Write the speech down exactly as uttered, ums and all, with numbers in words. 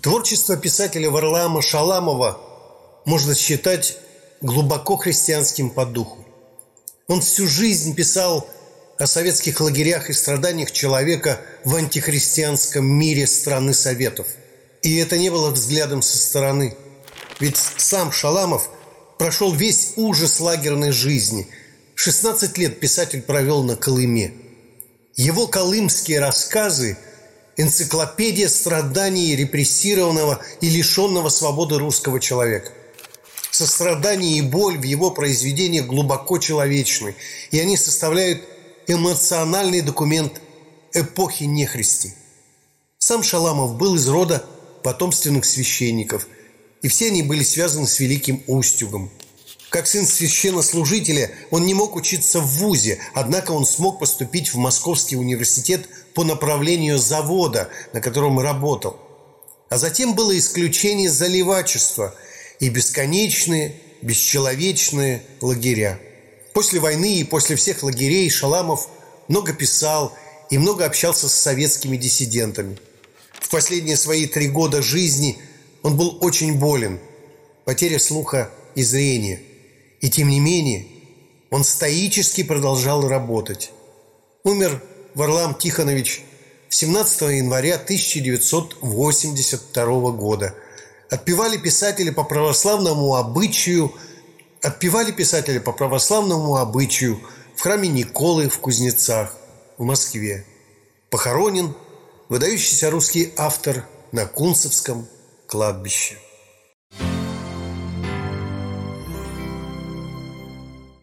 Творчество писателя Варлаама Шаламова можно считать глубоко христианским по духу. Он всю жизнь писал о советских лагерях и страданиях человека в антихристианском мире страны Советов. И это не было взглядом со стороны. Ведь сам Шаламов прошел весь ужас лагерной жизни. шестнадцать лет писатель провел на Колыме. Его колымские рассказы – энциклопедия страданий репрессированного и лишенного свободы русского человека. Сострадание и боль в его произведениях глубоко человечны, и они составляют эмоциональный документ эпохи нехристи. Сам Шаламов был из рода потомственных священников, и все они были связаны с Великим Устюгом. Как сын священнослужителя он не мог учиться в вузе, однако он смог поступить в Московский университет по направлению завода, на котором работал. А затем было исключение заливачества и бесконечные, бесчеловечные лагеря. После войны и после всех лагерей Шаламов много писал и много общался с советскими диссидентами. В последние свои три года жизни он был очень болен, потеря слуха и зрения. И тем не менее он стоически продолжал работать. Умер Варлаам Тихонович семнадцатого января тысяча девятьсот восемьдесят второго года. Отпевали писателя по православному обычаю, отпевали писателя по православному обычаю в храме Николы в Кузнецах в Москве. Похоронен выдающийся русский автор на Кунцевском кладбище.